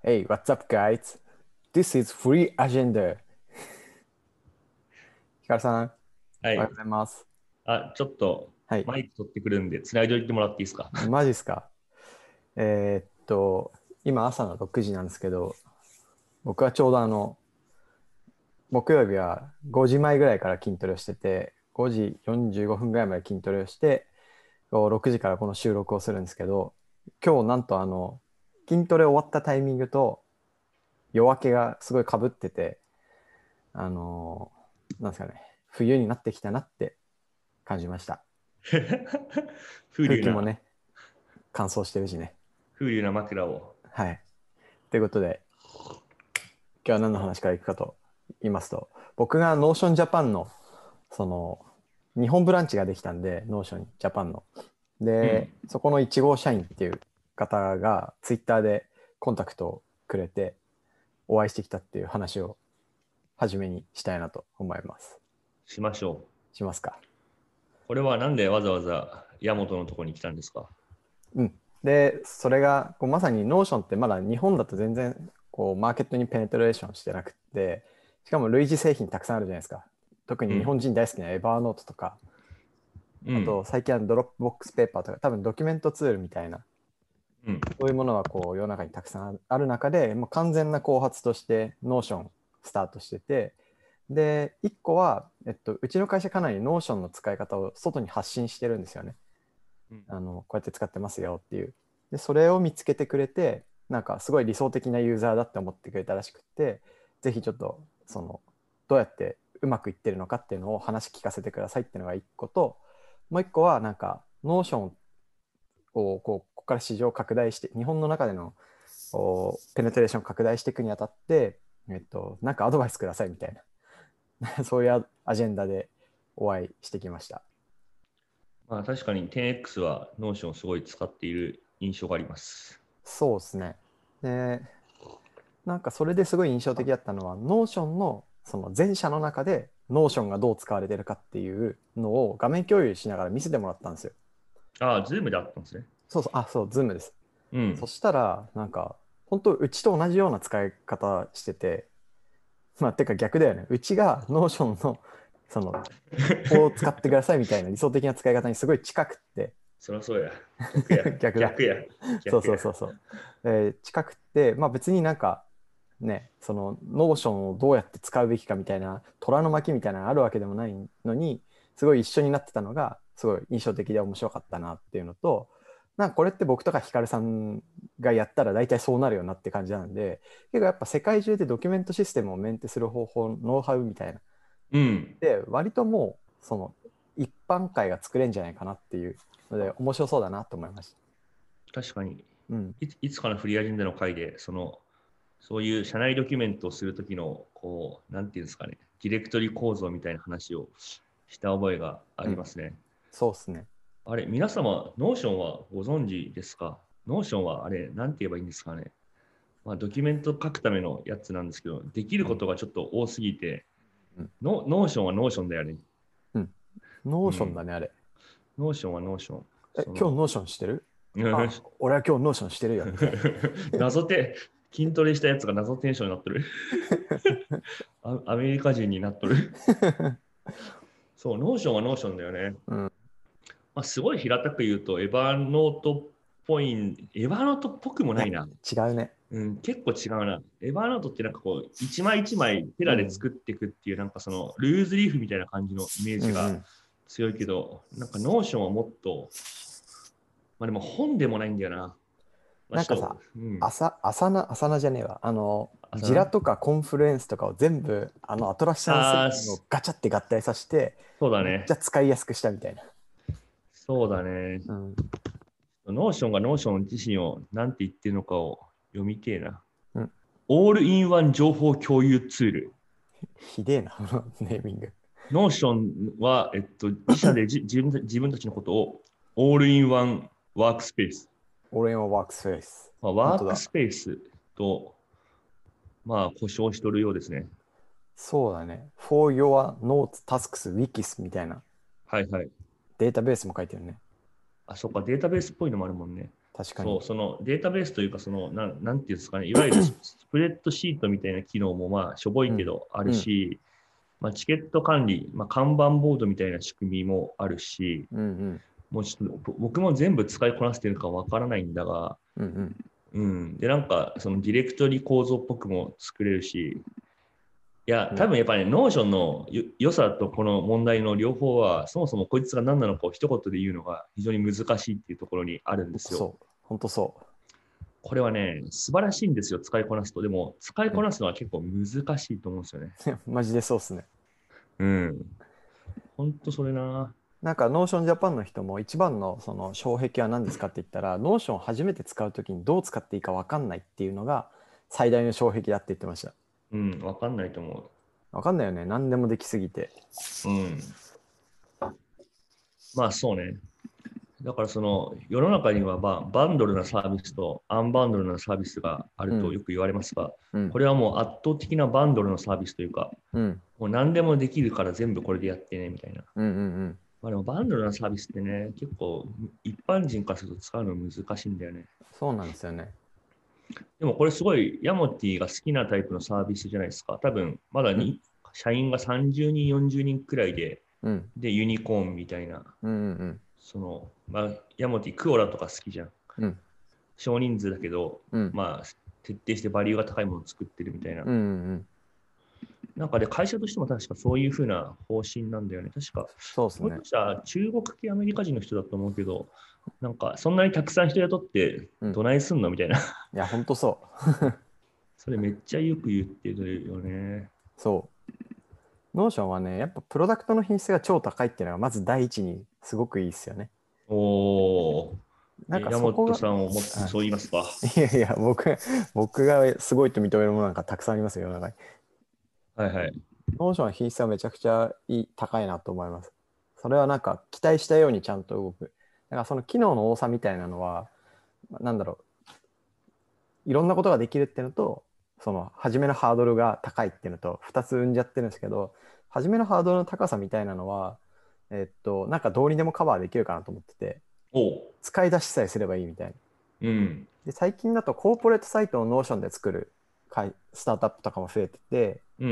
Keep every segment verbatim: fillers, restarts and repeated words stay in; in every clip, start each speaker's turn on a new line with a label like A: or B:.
A: Hey, what's up, guys? This is Free Agenda. ヒカルさん、おはようご
B: はい。
A: ざいます。
B: あ、ちょっと
A: はい、
B: マイク取ってくるんで、つないでおいてもらっていいですか？
A: マジっすか。えーっと、今朝のろくじなんですけど、僕はちょうどあの、木曜日はごじまえぐらいから筋トレをしてて、ごじよんじゅうごふんぐらいまで筋トレをして、こうろくじからこの収録をするんですけど、今日なんとあの、筋トレ終わったタイミングと夜明けがすごい被ってて、あのーなんですかね、冬になってきたなって感じました。
B: 風流な、
A: 空気もね、乾燥してるしね。
B: 風流な枕を。
A: はい。ということで、今日は何の話からいくかと言いますと、僕がノーションジャパンの、その、日本ブランチができたんで、ノーションジャパンの。で、
B: うん。
A: そこのいち号社員っていう方が、ツイッターでコンタクトをくれて、お会いしてきたっていう話を初めにしたいなと思います。
B: しましょ
A: しますか。
B: う。これはなんでわざわざヤマトのところに来たんですか？
A: うん。で、それが、こうまさにノーションってまだ日本だと全然、こう、マーケットにペネトレーションしてなくて、しかも類似製品たくさんあるじゃないですか。特に日
B: うん。
A: 本人大好きなエバーノートとか、
B: うん。
A: あと最近はドロップボックスペーパーとか、多分ドキュメントツールみたいな、
B: うん。
A: そういうものがこう世の中にたくさんある中で、もう完全な後発としてノーションスタートしてて、で、いっこは、えっと、うちの会社かなりノーションの使い方を外に発信してるんですよね。
B: うん。
A: あの、こうやって使ってますよっていう。で、それを見つけてくれて、なんかすごい理想的なユーザーだって思ってくれたらしくて、ぜひちょっと、その、どうやってうまくいってるのかっていうのを話聞かせてくださいっていうのがいっこと、もういっこは、なんか、ノーションをこうここから市場拡大して、日本の中でのペネトレーション拡大していくにあたって、えっと、なんかアドバイスくださいみたいな、そういうアジェンダでお会いしてきました。
B: まあ確かに テンエックス はノーションをすごい使っている印象があります。
A: そうですね。で、なんかそれですごい印象的だったのは、ノーションのその全社の中でノーションがどう使われてるかっていうのを画面共有しながら見せてもらったんですよ。
B: ああ、ズームであったんですね。
A: そうそう、あ、そう、ズームです。そ
B: うん。
A: したら、なんか、本当うちと同じような使い方してて、まあ、てか逆だよね。うちがノーションの、その、こう使ってくださいみたいな理想的な使い方にすごい近くって、
B: そりゃそうや。逆や。
A: 逆だ。
B: 逆や。
A: そう
B: 逆や。
A: そうそうそう。えー近くって、まあ別になんか、ね、その、ノーションをどうやって使うべきかみたいな、虎の巻みたいなのあるわけでもないのに、すごい一緒になってたのが、すごい印象的で面白かったなっていうのと、なんかこれって僕とかヒカルさんがやったら大体そうなるよなって感じなんで、結構やっぱ世界中でドキュメントシステムをメンテする方法、ノウハウみたいな。
B: うん。
A: で、割ともう、その、一般会が作れんじゃないかなっていうので、面白そうだなと思いました。
B: 確かに。
A: うん。
B: いついつかのフリーアジェンダの回で、その、そういう社内ドキュメントをするときの、こう、なんていうんですかね、ディレクトリ構造みたいな話をした覚えがあ
A: うん。
B: りますね。
A: そうっすね。
B: あれ、皆様、ノーションはご存知ですか？ノーションはあれ、なんて言えばいいんですかね。まあ、ドキュメント書くためのやつなんですけど、できる
A: うん。
B: ことがちょっと多すぎて、
A: うん。
B: ノノーションはノーションだよね。
A: うん。ノーション
B: うん。
A: だね、あれ。
B: ノーションはノーション。
A: え、
B: その、
A: 今日ノーションしてる？あ、俺は今日ノーションしてるよ、みたい
B: 謎て、筋トレしたやつが謎テンションになってる。アアメリカ人になっとる。
A: な。
B: そう、ノーションはノーションだよね。
A: うん。
B: まあ、すごい平たく言うと、エヴァノートっぽいん、エヴァノートっぽくも
A: いや、
B: ないな。
A: 違うね。
B: うん、結構違うな。エヴァノートってなんかこう、一枚一枚ペラで
A: うん。
B: 作っていくっていう、なんかその、ルーズリーフみたいな感じのイメージが
A: うんうん。
B: 強いけど、なんかノーションはもっと、まあでも本でもないんだよな。まあちょっと、
A: なんかさ、
B: うん、
A: 朝、朝な、朝なじゃねえわ。あの、
B: 朝な。
A: ジラとかコンフルエンスとかを全部、あの、アトラシアン製
B: ああ、
A: 品をガチャって合体させて、
B: そうだ
A: めっちゃ
B: ね。
A: 使いやすくしたみたいな。
B: そうだね。
A: うん。
B: ノーションがノーション自身を何て言ってるのかを読みてえな。
A: うん。
B: オールインワン情報共有ツール。
A: ひでえな、このネーミング。
B: ノーションは、えっと、自社でじ自分自分たちのことをオールインワンワークスペース、
A: 俺はワークスフェイス。
B: まあ、
A: 本当だ。
B: ワークスペースと、まあ、故障しとるようですね。
A: そうだね。for your notes, tasks, wikis みたいな
B: はいはい。
A: データベースも書いてるね。
B: あ、そっか、データベースっぽいのもあるもんね。
A: 確かに。
B: そう、そのデータベースというか、その、なん、なんていうんですかね、いわゆるスプレッドシートみたいな機能も、まあ、しょぼいけどある
A: うん
B: し、まあ、チケット管理、まあ、看板ボードみたいな仕組みもあるし、
A: うんうん
B: もうちょっとぼ僕も全部使いこなせてるかわからないんだが、
A: うんうん
B: うん。で、なんか、そのディレクトリ構造っぽくも作れるし、いや、
A: ね。
B: 多分やっぱり、ね、ノーションのよ良さとこの問題の両方は、そもそもこいつが何なのかを一言で言うのが非常に難しいっていうところにあるんですよ。
A: ほんとそう。ほんとそ
B: これはね、素晴らしいんですよ、使いこなすと。でも、使い
A: う。うん。
B: こなすのは結構難しいと思うんですよね。
A: マジでそうっすね。
B: うん。ほんとそれな。
A: なんか、ノーションジャパンの人も一番のその障壁は何ですかって言ったら、ノーションを初めて使うときにどう使っていいか分かんないっていうのが最大の障壁だって言ってました。
B: うん、わかんないと思
A: 分かんないよね。何でもできすぎて。
B: う。うん。まあそうね。だからその世の中にはババンドルなサービスとアンバンドルなサービスがあるとよく言われますが、
A: うん。
B: これはもう圧倒的なバンドルのサービスというか、
A: うん。
B: もう何でもできるから全部これでやってねみたいな。
A: うんうんうん。
B: まあでもバンドルなサービスってね、結構一般人からすると使うの難しいんだよね。
A: そうなんですよね。
B: でもこれすごいヤモティが好きなタイプのサービスじゃないですか。多分まだに、社員がさんじゅうにん、よんじゅうにんくらいで、
A: うん。
B: で、ユニコーンみたいな、
A: うんうん
B: その、まあ、ヤモティ、クオラとか好きじゃん。
A: うん。
B: 少人数だけど、
A: うん。
B: まあ、徹底してバリューが高いものを作ってるみたいな。
A: うんうん。
B: なんかで、会社としても確かそういうふうな方針なんだよね。確か、
A: そうですね。
B: もしかしたら中国系アメリカ人の人だと思うけど、なんか、そんなにたくさん人雇って
A: うん。
B: どないすんのみたいな。
A: いや、ほんとそう。
B: それめっちゃよく言ってるよね。
A: そう。ノーションはね、やっぱプロダクトの品質が超高いっていうのがまず第一にすごくいいですよね。
B: おー、
A: なんか
B: え山
A: そこが、
B: 本さんをもって
A: は
B: そう言いますか。
A: い、いやいや、僕、僕がすごいと認めるものなんかたくさんありますよ、世の中に。
B: はいはい。
A: ノーションの品質はめちゃくちゃいい高いなと思います。それはなんか期待したようにちゃんと動く。だからその機能の多さみたいなのは、なんだろう、いろんなことができるっていうのと、その初めのハードルが高いっていうのとふたつ生んじゃってるんですけど、初めのハードルの高さみたいなのは、えっと、なんかどうにでもカバーできるかなと思ってて、
B: おう。
A: 使い出しさえすればいいみたいな。
B: うん。
A: で、最近だとコーポレートサイトをノーションで作るスタートアップとかも増えてて、
B: うんうん。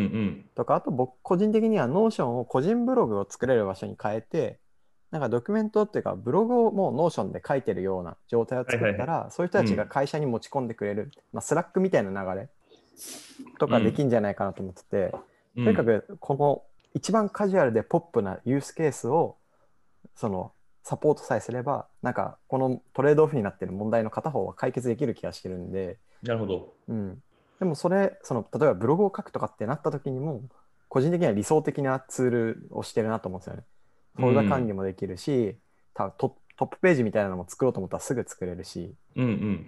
A: とか、あと僕個人的にはノーションを個人ブログを作れる場所に変えて、なんかドキュメントっていうかブログをもうノーションで書いてるような状態を
B: はいはいはい。
A: 作ったら、そういう人たちが
B: うん。
A: 会社に持ち込んでくれる、まあ、スラックみたいな流れとかでき
B: うん。
A: んじゃないかなと思ってて、とにか
B: うん。
A: くこの一番カジュアルでポップなユースケースをそのサポートさえすれば、なんかこのトレードオフになってる問題の片方は解決できる気がしてるんで、
B: なるほど。
A: うん、でもそれその例えばブログを書くとかってなった時にも個人的には理想的なツールをしてるなと思うんですよね。フォルダ管理
B: うん。
A: もできるし、たトトップページみたいなのも作ろうと思ったらすぐ作れるし、
B: うんうん。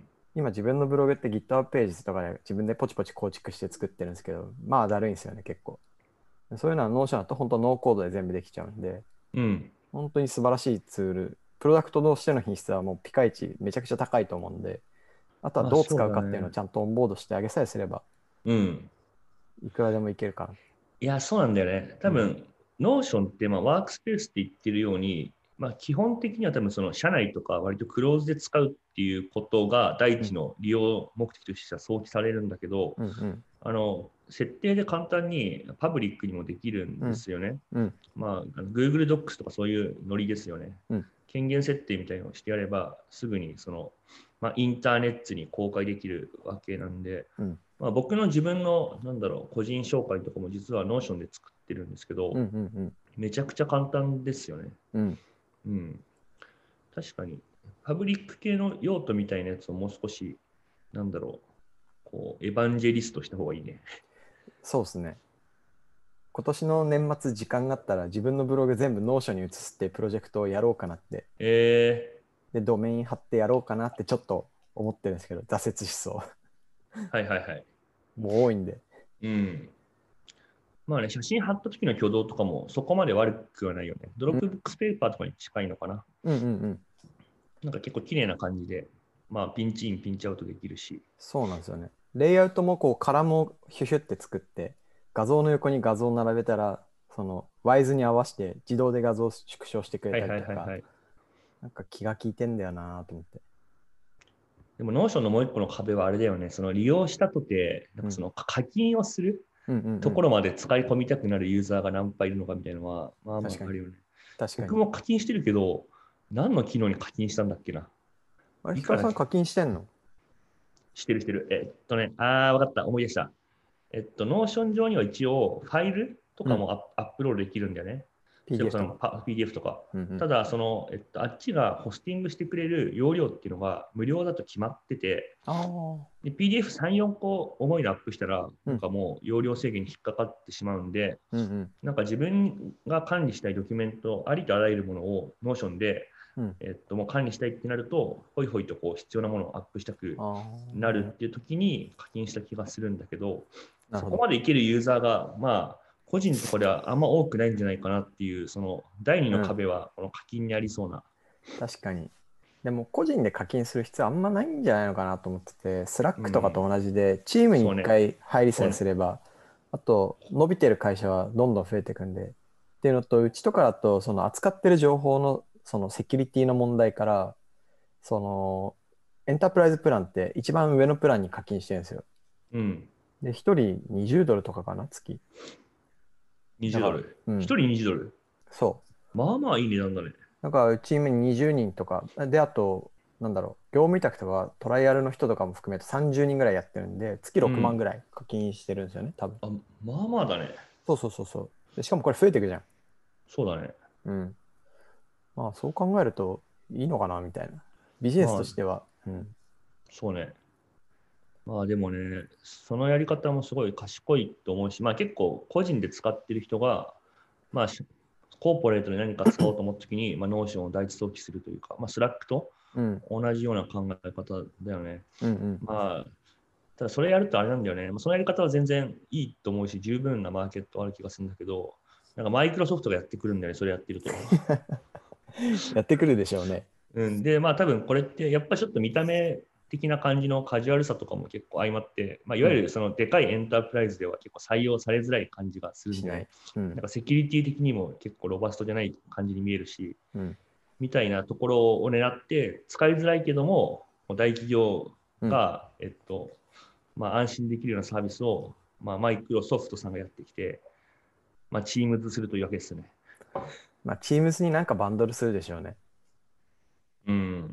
A: 今自分のブログって GitHub ページとかで自分でポチポチ構築して作ってるんですけど、まあだるいんですよね、結構。そういうのはノーションだと本当ノーコードで全部できちゃうんで、
B: うん。
A: 本当に素晴らしいツール、プロダクトとしての品質はもうピカイチめちゃくちゃ高いと思うんで、あとは
B: まあ
A: どう
B: そうだ
A: 使うかっていうのを
B: ね。
A: ちゃんとオンボードしてあげさえすれば、
B: うん。
A: いくらでもいけるかな。
B: いや、そうなんだよね。多
A: うん。
B: 分、ノーションってまあワークスペースって言ってるように、まあ、基本的には多分その社内とか割とクローズで使うっていうことが第
A: うん。
B: 一の利用目的としては想起されるんだけど、
A: うん。うん。
B: あの設定で簡単にパブリックにもできるん
A: うん。
B: ですよね。
A: うん。
B: まあ、Google Docs とかそういうノリですよね。
A: うん。
B: 権限設定みたいなのをしてやれば、すぐにその、まあ、インターネットに公開できるわけなんで、
A: うん。
B: まあ、僕の自分の、なんだろう、個人紹介とかも実は Notion で作ってるんですけど、
A: うん。うん。
B: めちゃくちゃ簡単ですよね。
A: うん。
B: うん。確かに、パブリック系の用途みたいなやつをもう少し、なんだろう、こう、エヴァンジェリストした方がいいね。
A: そうですね。今年の年末時間があったら自分のブログ全部ノーションに移すっていうプロジェクトをやろうかなって。
B: え
A: で、ドメイン貼ってやろうかなってちょっと思ってるんですけど、挫折しそ
B: ー、はいはいはい。
A: う。もう多いんで。
B: うん。まあね、写真貼った時の挙動とかもそこまで悪くはないよね。ドロップブックスペーパーとかに近いのかな。
A: うんうんうん。
B: なんか結構綺麗な感じで、まあピンチイン、ピンチアウトできるし。
A: そうなんですよね。レイアウトもこうカラムをヒュヒュって作って、画像の横に画像を並べたら、そのワイズに合わせて自動で画像を縮小してくれ
B: はい
A: たりとか、
B: はいはいはい。
A: なんか気が利いてんだよなと思って。
B: でも、ノーションのもう一個の壁はあれだよね。その利用したとて、なんかその課金をするところまで使い込みたくなるユーザーが何パいるのかみたいなのは、まあまああるよね。
A: 確かに。
B: 僕も課金してるけど、何の機能に課金したんだっけな。
A: あれ、ヒカルさん課金してんの？
B: してるしてる。えっとね、ああ、わかった。思い出した。えっと、ノーション上には一応、ファイルとかもアッ,、アップロードできるんだよね。
A: ピーディーエフ とか。
B: ピーディーエフ とか。
A: うんうん、
B: ただ、その、えっと、あっちがホスティングしてくれる容量っていうのが無料だと決まってて、
A: あ
B: で ピーディーエフさん、よんこ重いのアップしたら、
A: うん
B: なんかもう容量制限に引っかかってしまうんで、
A: うんうん、
B: なんか自分が管理したいドキュメント、ありとあらゆるものをノーションで、
A: うん
B: えっと、もう管理したいってなると、ほいほいとこう必要なものをアップしたくなるっていう時に課金した気がするんだけど、そこまでいけるユーザーが、まあ、個人とかではあんま多くないんじゃないかなっていう、その第二の壁はこの課金にありそうな。
A: うん、確かに。でも個人で課金する必要あんまないんじゃないのかなと思ってて、スラックとかと同じで、チームにいっかい入りさえすれば、ね、あと伸びてる会社はどんどん増えていくんで、っていうのと、うちとかだとその扱ってる情報のそのセキュリティの問題から、そのエンタープライズプランって一番上のプランに課金してるんですよ。
B: うん、
A: で、ひとりにじゅうドルとかかな、月。
B: にじゅうドル。
A: うん、
B: ひとりにじゅうドル。
A: そう。
B: まあまあいい値段だね。
A: だからチームににじゅうにんとか、で、あと、なんだろう、業務委託とかトライアルの人とかも含めてさんじゅうにんぐらいやってるんで、月ろくまんぐらい課金してるんですよね、多分。
B: あ、まあまあだね。
A: そうそうそうそう。でしかもこれ増えていくじゃん。
B: そうだね。
A: うん。まあそう考えるといいのかなみたいな。ビジネスとしては。まあ、うん。
B: そうね。まあでもね、そのやり方もすごい賢いと思うし、まあ結構個人で使ってる人が、まあコーポレートで何か使おうと思ったときに、まあ、ノーションを第一早期するというか、まあ、スラックと同じような考え方だよね。
A: うんうん、
B: まあ、ただそれやるとあれなんだよね。そのやり方は全然いいと思うし、十分なマーケットある気がするんだけど、なんかマイクロソフトがやってくるんだよね、それやってると。
A: やってくるでしょうね。
B: うん、で、まあ多分これってやっぱちょっと見た目的な感じのカジュアルさとかも結構相まって、まあ、いわゆるそのでかいエンタープライズでは結構採用されづらい感じがするんで、うん、なんかセキュリティ的にも結構ロバストじゃない感じに見えるし、うん、みたいなところを狙って使いづらいけども大企業が、うん、えっとまあ、安心できるようなサービスを、まあ、マイクロソフトさんがやってきて、まあ、チームズするというわけですね。
A: まあ、チームズになんかバンドルするでしょうね。
B: うん、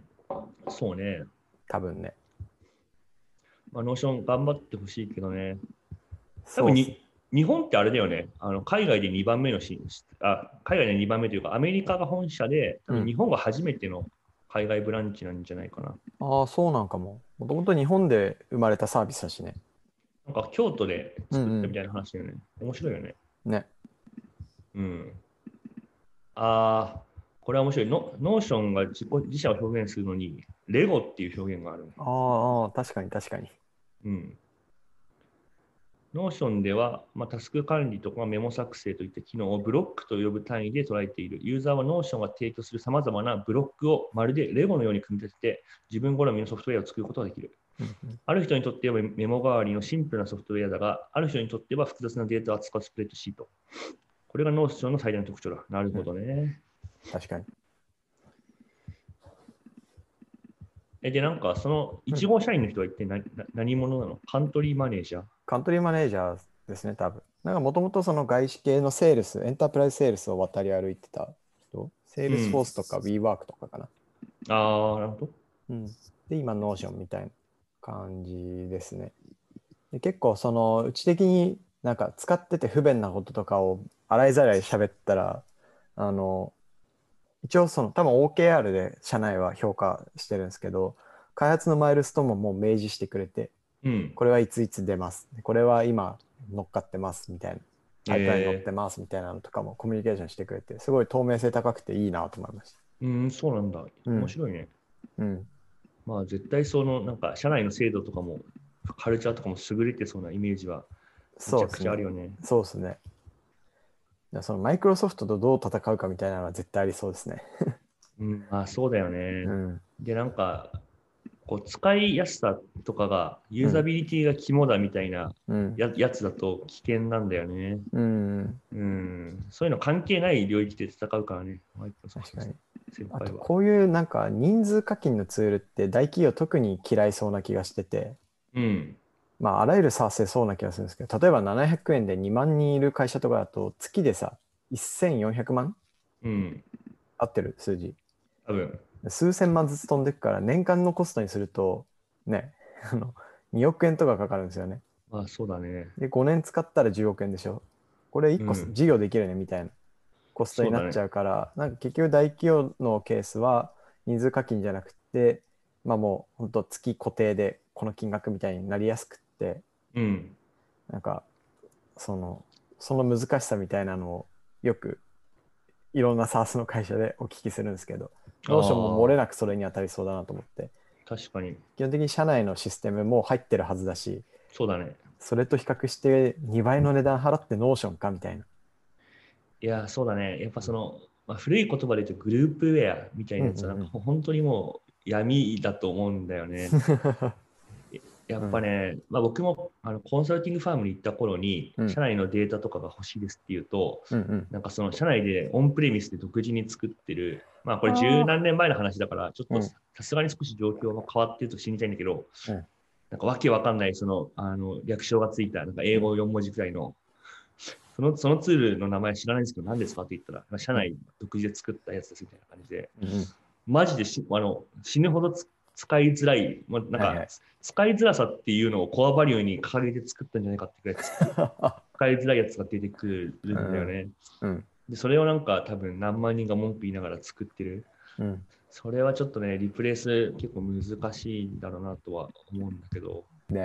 B: そうね。
A: 多分ね。
B: まあ、ノーション頑張ってほしいけどね。多分に日本ってあれだよね。あの海外でにばんめのシあ、海外でにばんめというか、アメリカが本社で、多分日本が初めての海外ブランチなんじゃないかな。
A: うん、ああ、そうなんかも。もともと日本で生まれたサービスだしね。
B: なんか京都で作ったみたいな話だよね。うんうん、面白いよね。
A: ね。
B: うん。ああ、これは面白い。ノーションが自己自社を表現するのに、レゴっていう表現がある。
A: ああ、確かに確かに。
B: うん。ノーションでは、まあ、タスク管理とかメモ作成といった機能をブロックと呼ぶ単位で捉えている。ユーザーはノーションが提供するさまざまなブロックをまるでレゴのように組み立てて自分好みのソフトウェアを作ることができる。ある人にとってはメモ代わりのシンプルなソフトウェアだが、ある人にとっては複雑なデータを扱うスプレッドシート。これがノーションの最大の特徴だ。なるほどね。
A: うん、確かに。
B: えで、なんかそのいち号社員の人は一体何、うん、何者なの？カントリーマネージャー？
A: カントリーマネージャーですね、多分。なんかもともとその外資系のセールス、エンタープライズセールスを渡り歩いてた人、セールスフォースとか WeWork とかかな。
B: うん、ああ、なるほど。
A: うん。で、今、ノーションみたいな感じですね。で結構、その、うち的になんか使ってて不便なこととかを洗いざらい喋ったら、あの、一応その、多分 オーケーアール で社内は評価してるんですけど、開発のマイルストーンももう明示してくれて、
B: うん、
A: これはいついつ出ます。これは今乗っかってますみたいな。パイプライン乗ってますみたいなのとかもコミュニケーションしてくれて、すごい透明性高くていいなと思いました。
B: うん、そうなんだ。面白いね。
A: うん。うん、ま
B: あ絶対そのなんか社内の制度とかもカルチャーとかも優れてそうなイメージはめちゃくちゃあるよね。
A: そうですね。そのマイクロソフトとどう戦うかみたいなのは絶対ありそうですね。
B: うん、まあそうだよね。
A: うん、
B: で、なんかこう使いやすさとかがユーザビリティが肝だみたいなや,、うん、やつだと危険なんだよね、
A: うん。
B: うん。そういうの関係ない領域で戦うからね。
A: 確かに。
B: 先輩は。
A: あとこういうなんか人数課金のツールって大企業特に嫌いそうな気がしてて、
B: うん。
A: まああらゆるサースでそうな気がするんですけど、例えばななひゃくえんでにまん人いる会社とかだと月でさ、せんよんひゃくまん
B: うん。
A: 合ってる数字。
B: 多分。
A: 数千万ずつ飛んでくから年間のコストにするとね、あのにおくえんとかかかるんですよね。
B: まあそうだね。
A: で、ごねん使ったらじゅうおくえんでしょ。これいっこ
B: うん。
A: 事業できるねみたいなコスト
B: そうだね。
A: になっちゃうから、なんか結局大企業のケースは人数課金じゃなくて、まあもう本当月固定でこの金額みたいになりやすくって、
B: うん。
A: なんかその、その難しさみたいなのをよくいろんな SaaS の会社でお聞きするんですけど、
B: あ
A: ノーションも漏れ
B: あ、
A: なくそれに当たりそうだなと思って、
B: 確かに。
A: 基本的に社内のシステムも入ってるはずだし、
B: そうだね。
A: それと比較してにばいの値段払ってノーションかみたいな。
B: いや、そうだね。やっぱその、まあ、古い言葉で言うとグループウェアみたいなやつは、なんか本当にもう闇だと思うんだよね。やっぱね、まあ、僕もあのコンサルティングファームに行った頃に、
A: うん
B: 社内のデータとかが欲しいですっていうと、
A: うんうん
B: なんかその社内でオンプレミスで独自に作ってる、まあこれ十
A: あ
B: 何年前の話だから、ちょっと
A: うん
B: さすがに少し状況が変わってると信じたいんだけど、
A: うん
B: なんかわけわかんないそのあの略称がついたなんか英語よん文字くらいの、そのそのツールの名前知らないんですけど、何ですかって言ったら、社内独自で作ったやつですみたいな感じで、
A: うんうん
B: マジでしあの死ぬほどつ使いづらい、まあ、なんか
A: はいはい。
B: 使いづらさっていうのをコアバリューに掲げて作ったんじゃないかってくらい使いづらいやつが出てくるんだよね。
A: うん
B: で、それをなんか多分何万人が文句言いながら作ってる。
A: うん
B: それはちょっとね、リプレイス結構難しいんだろうなとは思うんだけど。
A: ね。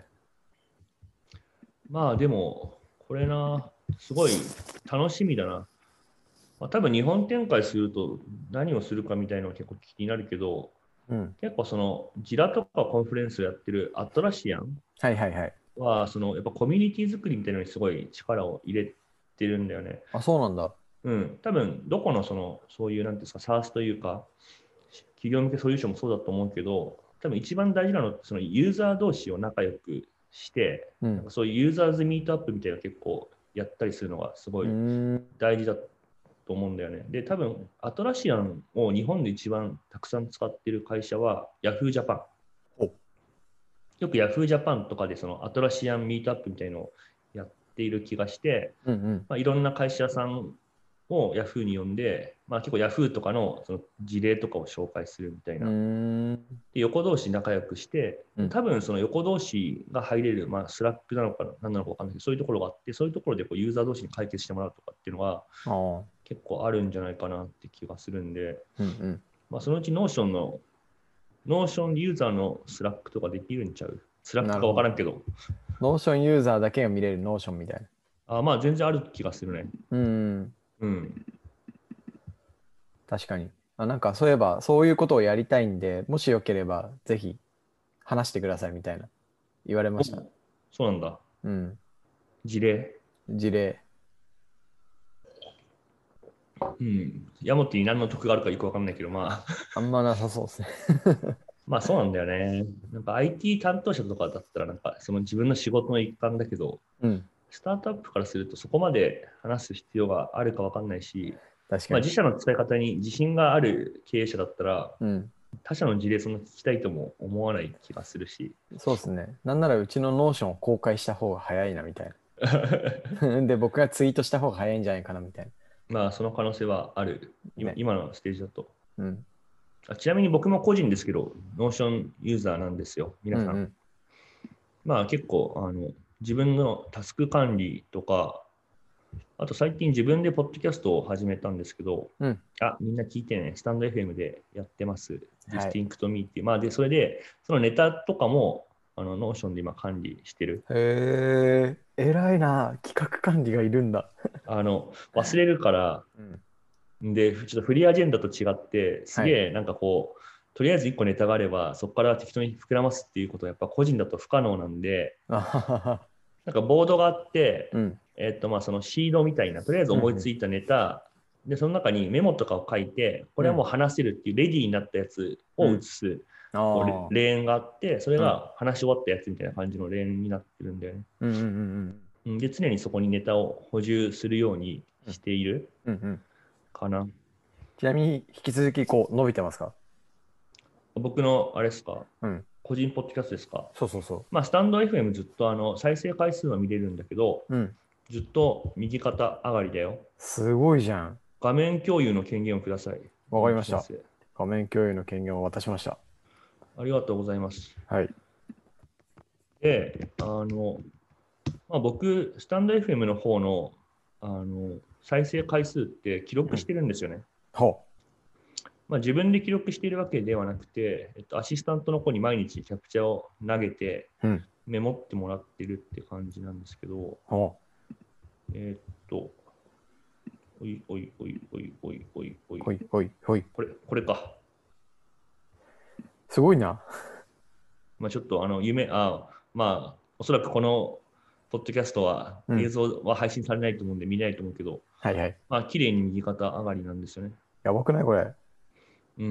B: まあでも、これな、すごい楽しみだな。まあ、多分日本展開すると何をするかみたいなのは結構気になるけど、
A: うん
B: 結構そのジラとかコンフレンスをやってるアトラシアン
A: はいはいはい。
B: は、そのやっぱコミュニティ作りみたいなのにすごい力を入れてるんだよね。
A: あ、そうなんだ。
B: うん。多分、どこのその、そういう、なんていうんですか、サースというか、企業向けソリューションもそうだと思うけど、多分一番大事なのは、そのユーザー同士を仲良くして、
A: うん
B: なんかそういうユーザーズミートアップみたいなの結構やったりするのがすご
A: うー
B: い
A: ん
B: 大事だと思うんだよね。で、多分、アトラシアンを日本で一番たくさん使っている会社は Yahoo! ジャパン。
A: お
B: よく Yahoo! ジャパンとかでそのアトラシアンミートアップみたいのをやっている気がして、
A: うんうん
B: まあ、いろんな会社さんを Yahoo! に呼んで、まあ、結構 Yahoo! とかのその事例とかを紹介するみたいうな。
A: ーん
B: で横同士仲良くして、
A: うん
B: 多分その横同士が入れる、まあ、スラックなのか何なのか分かんないけど、そういうところがあって、そういうところでこうユーザー同士に解決してもらうとかっていうのが
A: あー
B: 結構あるんじゃないかなって気がするんで、
A: うんうん
B: まあ、そのうち Notion の、Notion ユーザーのスラックとかできるんちゃうスラックか分
A: なるほど。
B: からんけど、
A: ノーションユーザーだけが見れるノーションみたいな。
B: あまあ全然ある気がするね。
A: うん
B: うん。
A: 確かに。あ、なんかそういえばそういうことをやりたいんで、もしよければぜひ話してくださいみたいな言われました。
B: おそうなんだ。
A: うん。
B: 事例。
A: 事例。
B: うん。ヤモテに何の得があるかよく分かんないけど、まあ、
A: あんまなさそうですね。
B: まあそうなんだよね。なんか アイティー 担当者とかだったら、なんかその自分の仕事の一環だけど、
A: うん。
B: スタートアップからするとそこまで話す必要があるか分かんないし、まあ、
A: 確かに。
B: 自社の使い方に自信がある経営者だったら、
A: うん。
B: 他社の事例そんな聞きたいとも思わない気がするし。
A: そうですね。なんならうちのノーションを公開した方が早いなみたいな。で、僕がツイートした方が早いんじゃないかなみたい
B: まあその可能性はある。
A: な。ね。
B: 今のステージだと。
A: うん。
B: あちなみに僕も個人ですけど、ノーションユーザーなんですよ、皆さん。
A: うんうん、
B: まあ結構あの自分のタスク管理とか、あと最近自分でポッドキャストを始めたんですけど、
A: うん、
B: あ、みんな聞いてね、スタンド エフエム でやってます。
A: はい
B: Distinct Me っていう。まあで、それで、そのネタとかも、あの、ノーションで今管理してる。
A: へえ、偉いな。企画管理がいるんだ。
B: あの、忘れるから、
A: うん、
B: で、ちょっとフリーアジェンダと違って、す
A: はい。
B: げえなんかこう、とりあえずいっこネタがあれば、そこから適当に膨らますっていうことはやっぱ個人だと不可能なんで、
A: あははは。
B: なんかボードがあって、
A: うん、
B: えっとまあそのシードみたいな、とりあえず
A: うん、うん。
B: 思いついたネタ、で、その中にメモとかを書いて、これはもう話せるっていうレディーになったやつを
A: うん。
B: 写す、
A: あ
B: こうレ
A: あ。
B: レーンがあって、それ
A: うん、
B: が話し終わったやつみたいな感じのレーンになってるんだよね。
A: うん、うん、うん、
B: うんで、常にそこにネタを補充するように
A: うん、
B: している
A: うん、うん。
B: かな。
A: ちなみに引き続きこう伸びてますか？
B: 僕のあれですか、
A: うん。
B: 個人ポッドキャストですか？
A: そうそうそ
B: まあ、スタンド エフエム ずっとあの再生回数は見れるんだけど、
A: う。うん。
B: ずっと右肩上がりだよ。
A: すごいじゃん。
B: 画面共有の権限をください。
A: わかりました。
B: 先生。
A: 画面共有の権限を渡しました。
B: ありがとうございます。
A: はい。
B: で、あの、まあ、僕、スタンド エフエム の方の、あの再生回数って記録してるんですよね。
A: ほ
B: まあ、自分で記録しているわけではなくて、えっと、アシスタントの子に毎日キャプチャーを投げて、
A: う。うん。
B: メモってもらってるって感じなんですけど、
A: ほ
B: えーっと、おいおいおいおいおいおいおい。
A: ほいほいほい。
B: これ、これか。
A: すごいな。
B: まあ、ちょっとあの夢、あまあ、おそらくこのポッドキャストは
A: うん
B: 映像は配信されないと思うんで見ないと思うけど、
A: はいはい。
B: まあ、綺麗に右肩上がりなんですよね。
A: やばくないこれ。
B: うん。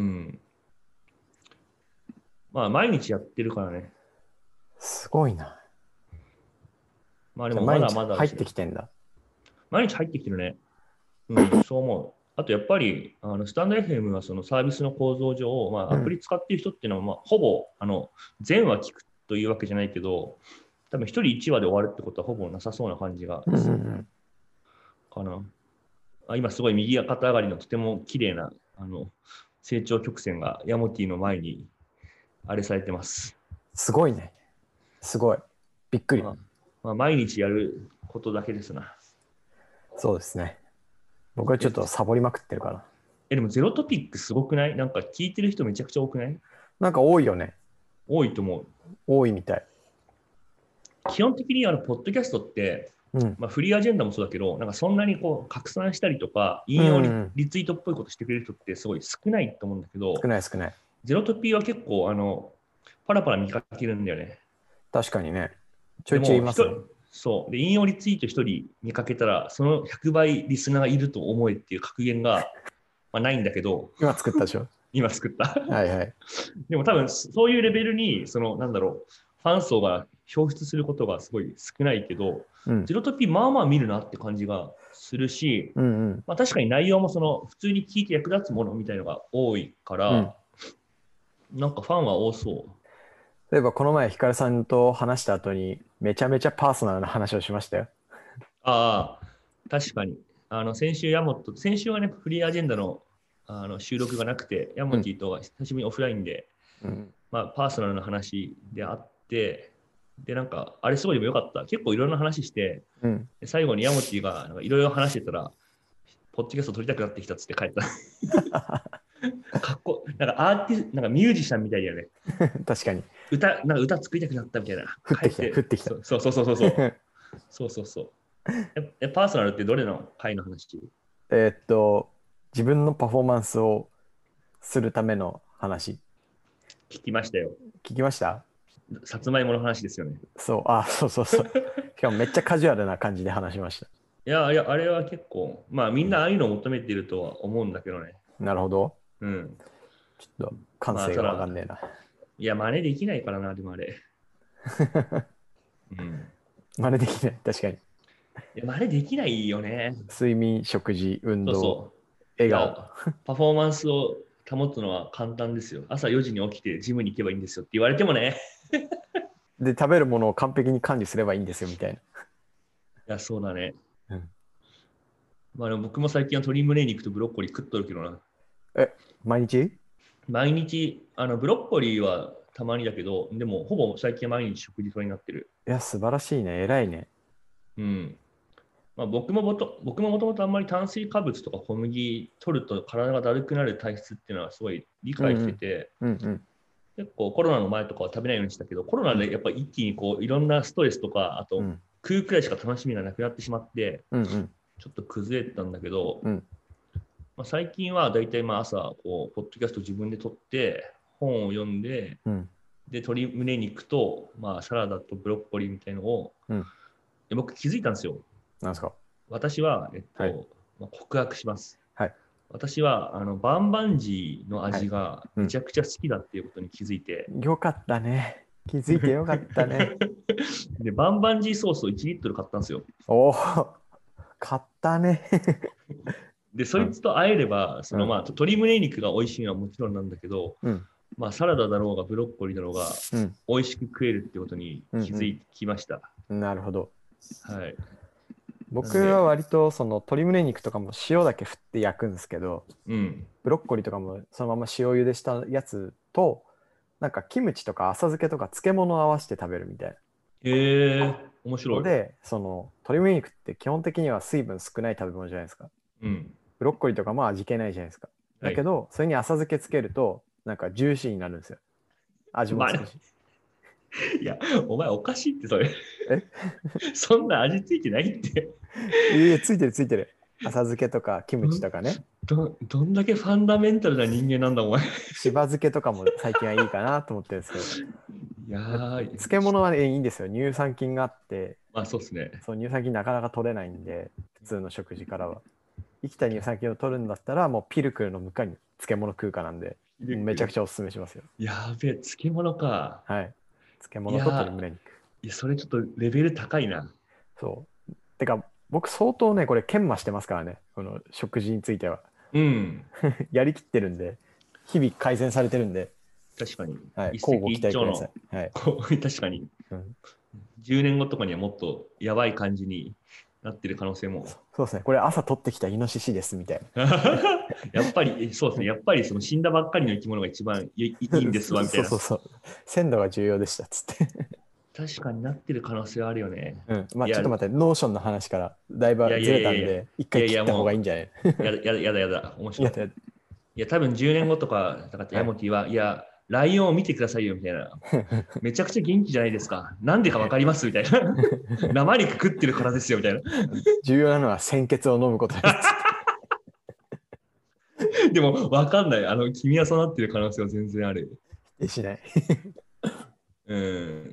B: まあ、毎日やってるからね。
A: すごいな。
B: まあ、で
A: じゃあ
B: もま
A: 毎日入っ
B: だまだですよ。
A: てきてんだ。
B: 毎日入ってきてるね。うん、そう思う。あとやっぱり、あのスタンド エフエム はそのサービスの構造上、まあ、アプリ使っている人っていうのは、まあ、ほぼあの全話聞くというわけじゃないけど、多分ひとりいちわで終わるってことはほぼなさそうな感じが
A: うんう
B: する
A: ん
B: かな。あ今すごい右肩上がりのとても綺麗なあの成長曲線がヤモティの前にあれされてます。
A: すごいね。すごい。びっくり。
B: まあまあ、毎日やることだけですな。
A: そうですね。僕はちょっとサボりまくってるから。
B: え、でもゼロトピックすごくない？なんか聞いてる人めちゃくちゃ多くない？
A: なんか多いよね。
B: 多いと思う。
A: 多いみたい。
B: 基本的にあのポッドキャストって、
A: うん。
B: まあ、フリーアジェンダもそうだけど、なんかそんなにこう拡散したりとか、
A: う
B: 引用リ,、
A: ん。
B: リツイートっぽいことしてくれる人ってすごい少ないと思うんだけど、
A: 少ない少ない。
B: ゼロトピーは結構あのパラパラ見かけるんだよね。
A: 確かにね。ちょ
B: で
A: いちょいい
B: も
A: ますね。
B: そうで、引用リツイートひとり見かけたら、そのひゃくばいリスナーがいると思えっていう格言が、まあ、ないんだけど、
A: 今作ったでしょ。
B: 今作った。
A: はいはい。
B: でも多分そういうレベルに、そのなんだろう、ファン層が表出することがすごい少ないけど、
A: うん。
B: ゼロトピーまあまあ見るなって感じがするし、
A: うんうん。
B: まあ、確かに内容もその普通に聞いて役立つものみたいのが多いから、うん、なんかファンは多そう。
A: 例えばこの前ヒカルさんと話した後にめちゃめちゃパーソナルな話をしましたよ。
B: ああ、確かに。あの先週ヤモト、先週はね、フリーアジェンダのあの収録がなくて、ヤモティとは久しぶりにオフラインで、
A: うん、
B: まあ、パーソナルな話であって、で、なんか、あれすごいでもよかった。結構いろんな話して、
A: うん、
B: 最後にヤモティがいろいろ話してたら、ポッドキャスト撮りたくなってきたっつって帰った。かっこ、なんかアーティスなんかミュージシャンみたいだよね。
A: 確かに。
B: 歌、なんか歌作りたくなったみたいな。
A: 降ってきた、降ってきた。
B: そうそうそうそうそう。そうそうそう。え、パーソナルってどれの回の話？
A: えーっと、自分のパフォーマンスをするための話。
B: 聞きましたよ。
A: 聞きました？
B: さつまいもの話ですよね。
A: そう、あ、そうそうそう。しかもめっちゃカジュアルな感じで話しました。
B: いや、いや、あれは結構、まあみんなああいうのを求めているとは思うんだけどね。
A: なるほど。
B: うん。
A: ちょっと感性がわかんねえな。まあ、
B: いや、真似できないからな、でもあれ。うん。
A: 真似できない。確かに。
B: いや、真似できないよね。
A: 睡眠、食事、運動、
B: そうそう
A: 笑顔。
B: パフォーマンスを保つのは簡単ですよ。朝よじに起きてジムに行けばいいんですよって言われてもね。
A: で、食べるものを完璧に管理すればいいんですよ、みたいな。
B: いや、そうだね。
A: うん、
B: まあ、でも僕も最近は鶏胸肉とブロッコリー食っとるけどな。
A: え、毎日？
B: 毎日、あのブロッコリーはたまにだけど、でもほぼ最近は毎日食事とになってる。
A: いや、素晴らしいね。偉いね。
B: うん。まあ、僕ももと僕ももともとあんまり炭水化物とか小麦取ると体がだるくなる体質っていうのはすごい理解してて、
A: うんうんうんうん、
B: 結構コロナの前とかは食べないようにしたけど、コロナでやっぱり一気にこういろんなストレスとか、あと食うくらいしか楽しみがなくなってしまって、
A: うんうん、
B: ちょっと崩れてたんだけど、
A: うん
B: まあ、最近はだいたいまあ朝こう、ポッドキャスト自分で撮って、本を読んで、
A: うん、
B: で鶏胸肉と、まあ、サラダとブロッコリーみたいのを、
A: うん、
B: で僕気づいたんですよ。
A: なんですか？
B: 私は、えっと、はい、まあ、告白します。
A: はい、
B: 私はあのバンバンジーの味がめちゃくちゃ好きだっていうことに気づいて、
A: うん、よかったね。気づいてよかったね。
B: でバンバンジーソースをいちリットル買ったんですよ。
A: おお、買ったね。
B: で、そいつと会えれば、その
A: うん
B: まあ、鶏胸肉が美味しいのはもちろんなんだけど、
A: うん
B: まあ、サラダだろうがブロッコリーだろうが、
A: うん
B: 美味しく食えるってことに気づきました。
A: うん、なるほど。
B: はい。なん
A: 僕は
B: で、
A: 割とその鶏胸肉とかも塩だけ振って焼くんですけど、
B: うん。
A: ブロッコリーとかもそのまま塩茹でしたやつと、なんかキムチとか浅漬けとか漬物を合わせて食べるみたい
B: へえ、面白い。
A: なので、その鶏胸肉って基本的には水分少ない食べ物じゃないですか。
B: うん。
A: ブロッコリーとかも味気ないじゃないですか。
B: はい。
A: だけど、それに浅漬けつけると、なんかジューシーになるんですよ。味も
B: まあ、
A: つくし。
B: いや、お前おかしいってそれ。
A: え
B: そんな味ついてないって。
A: いえ、ついてるついてる。浅漬けとかキムチとかね。
B: ど、どんだけファンダメンタルな人間なんだ、お前。
A: しば漬けとかも最近はいいかなと思ってるんですけど。
B: いやー、
A: 漬物は、ね、いいんですよ。乳酸菌があって、
B: まあそうっすね。
A: そう乳酸菌なかなか取れないんで、普通の食事からは。生きた乳酸菌を取るんだったら、もうピルクルの向かに漬物食うかなんで、めちゃくちゃおすすめしますよ。
B: やべえ、漬物か。
A: はい。漬
B: い
A: 物と鶏
B: や
A: 胸肉。
B: ー、いや、それちょっとレベル高いな。
A: そう。てか、僕相当ね、これ研磨してますからね、この食事については。
B: うん。
A: やりきってるんで、日々改善されてるんで、
B: 確かに。
A: はい、
B: 一
A: 交互
B: 石一鳥の、
A: 期待ください。はい。
B: こう確かに。
A: うん、
B: じゅうねんごとかにはもっとやばい感じになってる可能性も。
A: そうですね、これ朝取ってきたイノシシですみたい
B: やっぱり、そうですね。やっぱりその死んだばっかりの生き物が一番いいいいんですわ、
A: な。
B: みたいな。
A: そうそうそう。鮮度が重要でしたっつって。
B: 確かになってる可能性はあるよね。
A: うん、まあ
B: いや、
A: ちょっと待って、ノーションの話からだいぶ
B: いやい
A: ず
B: やいやいや、
A: れたんで、一
B: いやいや、
A: 回切った方
B: もう、
A: がいいんじゃない？
B: やだやだやだやだ、面白い。
A: いやいや、
B: いや、多分じゅうねんごとか、だからヤモティは、いや、ライオンを見てくださいよ、みたいな。めちゃくちゃ元気じゃないですか。なんでかわかりますみたいな。生肉食ってるからですよ、みたいな。
A: 重要なのは鮮血を飲むことです。
B: でも、わかんない。あの、君はそうなってる可能性は全然ある。
A: 否定しない。
B: うん。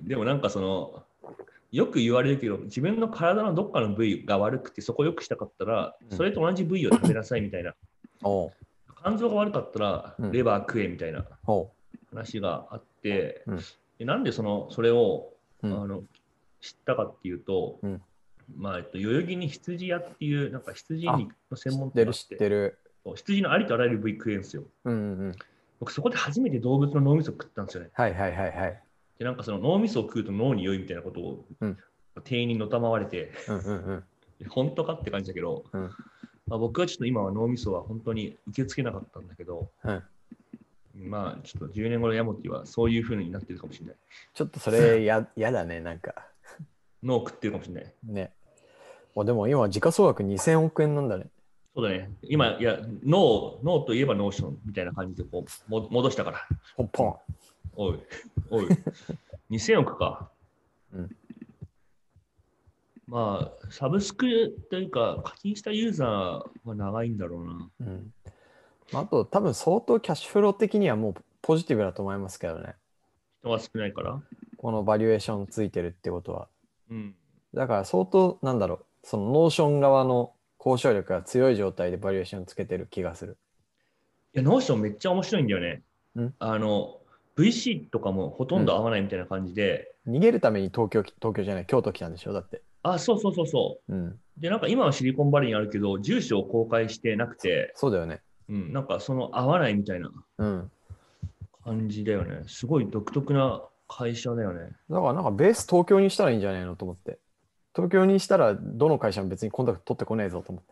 B: でもなんかその、よく言われるけど、自分の体のどっかの部位が悪くて、そこを良くしたかったら、それと同じ部位を食べなさいみたいな。
A: おう
B: 肝臓が悪かったら、
A: うん
B: レバー食えみたいな
A: おう
B: 話があって、
A: うん
B: でなんでその、それを、
A: うん
B: あの知ったかっていうと、
A: うん
B: まあ、えっと、代々木に羊屋っていう、なんか羊肉の専門
A: 知ってる知
B: 店があって、
A: ってる。
B: 羊のありとあらゆる部位食えるんですよ。
A: うんうんうん。
B: 僕、そこで初めて動物の脳みそ食ったんですよね。
A: はいはいはいはい。
B: で、なんかその脳みそを食うと脳に良いみたいなことを、
A: うん
B: 店員にのたまわれて、
A: うんうんうん
B: 本当かって感じだけど、
A: うん
B: まあ、僕はちょっと今は脳みそは本当に受け付けなかったんだけど、
A: うん
B: まあ、ちょっとじゅうねんごのヤモティはそういう風になってるかもしれない。
A: ちょっとそれややだね、なんか。
B: 脳を食ってるかもしれない。
A: ね。あでも今、時価総額にせんおく円なんだね。
B: そうだね。今、いや、脳、脳といえばノーションみたいな感じでこうも戻したから。
A: ポンポン。
B: おい、おい、にせんおくか。
A: うん
B: まあ、サブスクというか、課金したユーザーは長いんだろうな。
A: うんまあ、あと、多分相当キャッシュフロー的にはもうポジティブだと思いますけどね。
B: 人が少ないから。
A: このバリュエーションついてるってことは。
B: うん。
A: だから相当、なんだろう、そのノーション側の交渉力が強い状態でバリュエーションつけてる気がする。
B: いや、ノーションめっちゃ面白いんだよね。
A: ん
B: あの、ブイシー とかもほとんど合わないみたいな感じで、
A: 逃げるために東京、東京じゃない、京都来たんでしょ、だって。
B: あ、そうそうそうそ
A: うん。
B: う。で、なんか今はシリコンバレーにあるけど、住所を公開してなくて、
A: そうだよね。
B: うん、なんかその合わないみたいな
A: うん。
B: 感じだよね。すごい独特な会社だよね。
A: だからなんかベース東京にしたらいいんじゃないのと思って。東京にしたらどの会社も別にコンタクト取ってこねえぞと思って。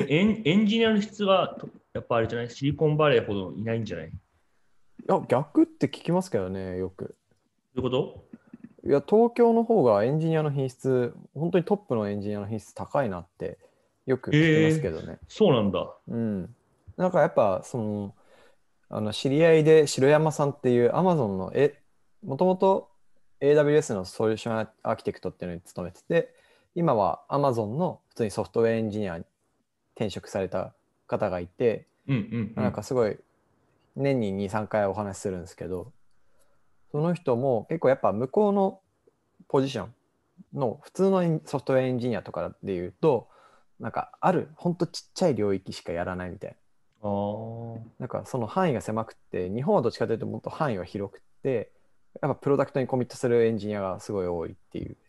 B: えエンエンジニアの質はとやっぱあれじゃないシリコンバレーほどいないんじゃない
A: いや、逆って聞きますけどね、よく。
B: どういうこと
A: いや、東京の方がエンジニアの品質、本当にトップのエンジニアの品質高いなってよく聞きますけどね。
B: そうなんだ。
A: うん。なんかやっぱ、その、あの知り合いで白山さんっていう Amazon の、え、もともと エーダブリューエス のソリューションアーキテクトっていうのに勤めてて、今は Amazon の普通にソフトウェアエンジニアに転職された方がいて、
B: うんうんうん、
A: なんかすごい年にに、さんかいお話しするんですけど、その人も結構やっぱ向こうのポジションの普通のソフトウェアエンジニアとかでいうと、なんかあるほんとちっちゃい領域しかやらないみたいな。
B: あー
A: なんかその範囲が狭くて、日本はどっちかというともっと範囲は広くて、やっぱプロダクトにコミットするエンジニアがすごい多いっていう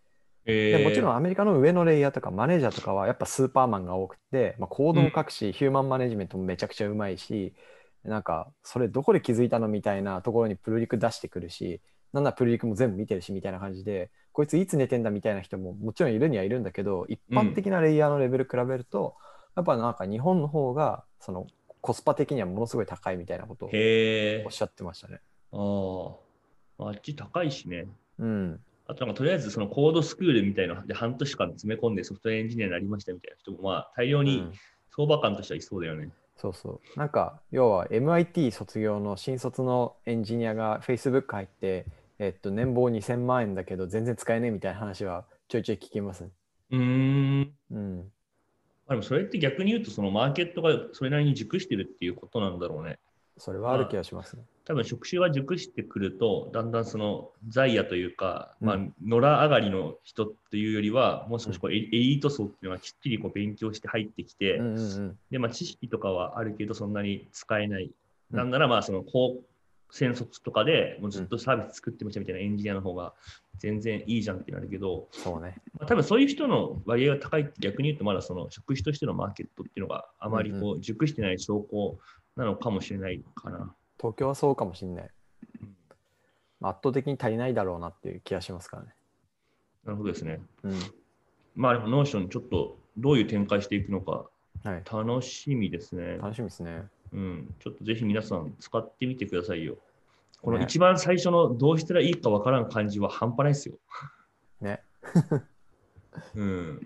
B: え
A: でもちろん
B: ー、
A: アメリカの上のレイヤーとかマネージャーとかはやっぱスーパーマンが多くて、まあ、コードも書くし、ヒューマンマネジメントもめちゃくちゃうまいし、なんかそれどこで気づいたのみたいなところにプルリク出してくるし、なんならプルリクも全部見てるしみたいな感じで、こいついつ寝てんだみたいな人ももちろんいるにはいるんだけど、一般
B: うん。
A: 的なレイヤーのレベル比べると、やっぱなんか日本の方がそのコスパ的にはものすごい高いみたいなことをおっ
B: へえ。
A: しゃってましたね。
B: ああ。あっち高いしね。
A: うん。
B: あとなんかとりあえずそのコードスクールみたいなので半年間詰め込んでソフトウェアエンジニアになりましたみたいな人もまあ大量に
A: うん。
B: 相場感としてはいそうだよね。
A: そうそう。なんか、要は エムアイティー 卒業の新卒のエンジニアが Facebook 入って、えっと、年俸にせんまん円だけど全然使えねえみたいな話はちょいちょい聞きますね。
B: うーん。
A: うん。
B: まあ、でもそれって逆に言うとそのマーケットがそれなりに熟してるっていうことなんだろうね。
A: それはある気
B: まあ
A: がしますね。
B: 多分職種が熟してくるとだんだんその在野というか、まあ、
A: うん。
B: 野良上がりの人っていうよりはもう
A: うん。
B: 少しこうエリート層っていうのはきっちりこう勉強して入ってきて、
A: うんうんうん。
B: で、まあ、知識とかはあるけど、そんなに使えない。
A: うん。
B: なんなら、まあ、その高専卒とかでもうずっ
A: うん。
B: とサービス作ってましたみたいなエンジニアの方が全然いいじゃんってなるけど、
A: そうね。
B: まあ、多分そういう人の割合が高いって逆に言うと、まだその職種としてのマーケットっていうのがあ
A: うんうん。
B: まりこう熟してない証拠なのかもしれないかな。
A: 東京はそうかもしんない。
B: うん、
A: まあ圧倒的に足りないだろうなっていう気がしますからね。
B: なるほどですね。
A: うん。
B: まあ、でもノーションちょっとどういう展開していくのか
A: はい。
B: 楽しみですね。
A: 楽しみですね。
B: うん、ちょっとぜひ皆さん使ってみてくださいよ。この
A: ね。
B: 一番最初のどうしたらいいかわからん感じは半端ないですよ。
A: ね。
B: うん。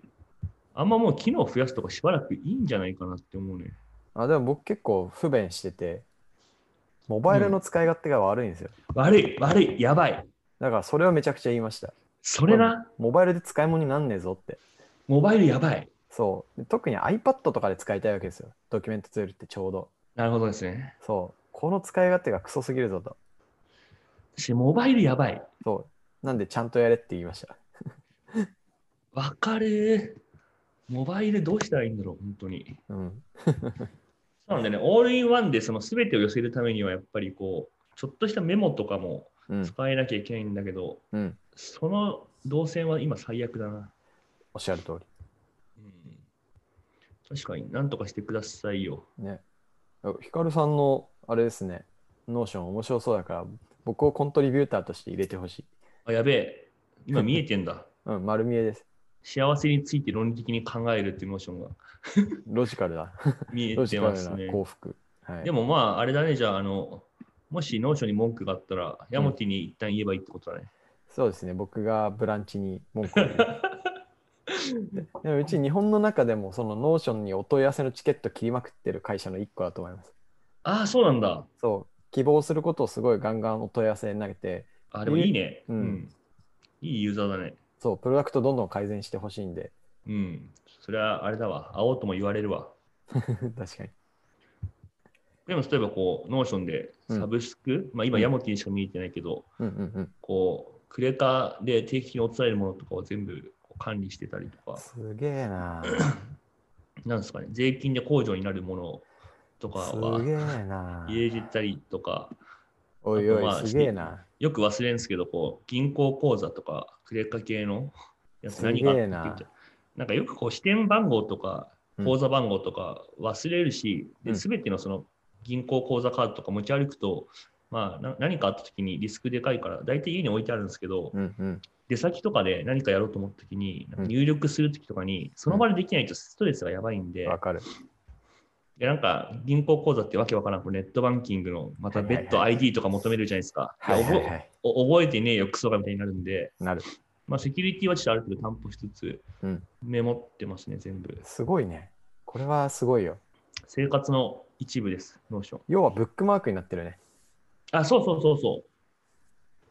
B: あんまもう機能増やすとかしばらくいいんじゃないかなって思うね。
A: あ、でも僕結構不便してて、モバイルの
B: うん。
A: 使い勝手が悪いんですよ。
B: 悪い、悪い、やばい。
A: だからそれをめちゃくちゃ言いました。これ、
B: それな、
A: モバイルで使い物になんねえぞって。
B: モバイルやばい。
A: そう。で特に iPad とかで使いたいわけですよ。ドキュメントツールってちょうど。
B: なるほどですね。
A: そう。この使い勝手がクソすぎるぞと。
B: 私、モバイルやばい。
A: そう。なんでちゃんとやれって言いました。
B: わかる。モバイルどうしたらいいんだろう、本当に。
A: うん。
B: そうなんでね、オールインワンでその全てを寄せるためには、やっぱりこう、ちょっとしたメモとかも
A: うん。
B: 使えなきゃいけないんだけど、
A: うん。
B: その動線は今最悪だな。
A: おっしゃる通
B: うん、確かになんとかしてくださいよ。
A: り。ね。ヒカルさんの、あれですね。ノーション面白そうだから、僕をコントリビューターとして入れてほしい。
B: あ、やべえ。今見えてんだ。
A: うん、丸見えです。
B: 幸せについて論理的に考えるっていうモーションが
A: ロジカルだ。
B: 見え
A: ロジ
B: て
A: カルな
B: ますね。
A: 幸福。はい。
B: でもまあ、あれだね、じゃあ、あの、もしノーションに文句があったら、ヤモ
A: うん。
B: ティに一旦言えばいいってことだね。
A: そうですね。僕がブランチに文句を言う。で、でもうち日本の中でもそのノーションにお問い合わせのチケット切りまくってる会社の一個だと思います。
B: ああ、そうなんだ。
A: そう、希望することをすごいガンガンお問い合わせに投げて、
B: あ、でも
A: ゆ
B: いいね。
A: うん、
B: うん。いいユーザーだね。
A: そう、プロダクトどんどん改善してほしいんで、
B: うん。それはあれだわ。会おうとも言われるわ。
A: 確かに。
B: でも、例えばこう、ノーションでサ
A: うん、
B: ブスク、まあ今、
A: うん、
B: ヤモティにしか見えてないけど、
A: うん、うん、うん。
B: こう、クレカで定期的に落とされるものとかを全部こう管理してたりとか、
A: すげえな。
B: なんですかね、税金で控除になるものとか
A: すげ
B: は
A: えな。
B: 入れてたりとか、あ
A: おいおい、
B: とまあ、
A: す
B: ちょっと
A: げえな。
B: よく忘れるんですけど、こう、銀行口座とかクレカ系のやつ
A: す
B: 何があっ
A: げえな。
B: たっけみたいな。なんかよくこう支店番号とか
A: うん、
B: 口座番号とか忘れるし、で、
A: うん、
B: すべてのその銀行口座カードとか持ち歩くと、まあ、な何かあった時にリスクでかいから、大体家に置いてあるんですけど、
A: うん、うん、
B: 出先とかで何かやろうと思った時に、なん
A: うん、
B: か入力する時とかに、そ
A: うん。
B: の場でできないとストレスがやばいんで、
A: わかる。
B: で、なんか銀行口座ってわけわからん、これネットバンキングのま
A: は
B: た別途
A: いはいはい。
B: アイディー とか求めるじゃないですか。で、
A: はいはい
B: 覚
A: はい。
B: 覚えてねえよ、クソがみたいになるんで、
A: なる。
B: まあ、セキュリティはちょっとある程度担保しつつ、
A: うん。
B: メモってますね、全部。
A: すごいね。これはすごいよ。
B: 生活の一部です、ノーション。
A: 要はブックマークになってるね。
B: あ、そうそうそうそう。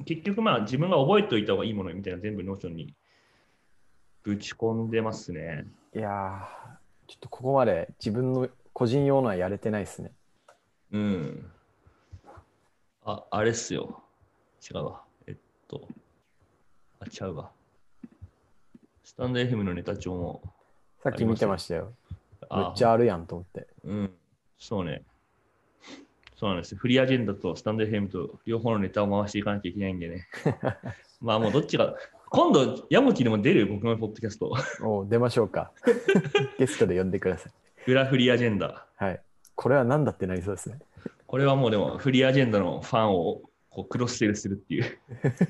B: 結局、まあ、自分が覚えておいた方がいいものみたいな全部ノーションにぶち込んでますね。
A: いやー、ちょっとここまで自分の個人用のはやれてないですね。
B: うん。あ、あれっすよ。違うわ。えっと、あ、ちゃうわ。スタンド エフエム のネタ帳も
A: さっき見
B: ありますよ。
A: てましたよ。むっ
B: あ、
A: ちゃあるやんと思って。
B: うん。そうね。そうなんですよ。フリーアジェンダとスタンド エフエム と両方のネタを回していかなきゃいけないんでね。まあもうどっちが、 今度、ヤモティでも出る僕のポッドキャスト。
A: お出ましょうか。ゲストで呼んでください。
B: 裏フリーアジェンダ。
A: はい。これは何だってなりそうですね。
B: これはもうでもフリーアジェンダのファンをこうクロスセールするっていう。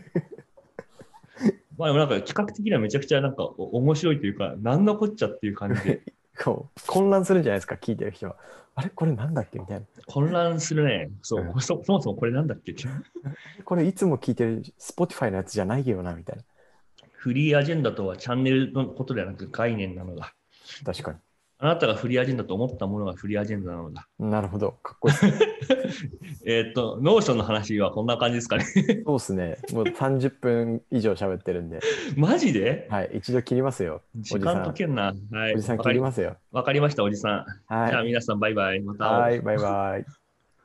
B: まあでもなんか企画的にはめちゃくちゃなんか面白いというか、何のこっちゃっていう感じで。
A: こう混乱するんじゃないですか、聞いてる人は。あれこれなんだっけみたいな。
B: 混乱するね。そう、うん、そ, そもそもこれなんだっけって。
A: これいつも聞いてる Spotify のやつじゃないよな、みたいな。
B: フリーアジェンダとはチャンネルのことではなく概念なのだ。
A: 確かに。
B: あなたがフリーアジェンダと思ったものがフリーアジェンダなのだ。
A: なるほど。かっこいいですね。
B: えっと、ノーションの話はこんな感じですかね。
A: そうですね。もうさんじゅっぷん以上喋ってるんで。
B: マジで？
A: はい。一度切りますよ。
B: 時間かけんな。はい。
A: おじさん切りますよ。
B: わかりました、おじさん。
A: はい。
B: じゃあ皆さんバイバイ。また。
A: はい、バイバイ。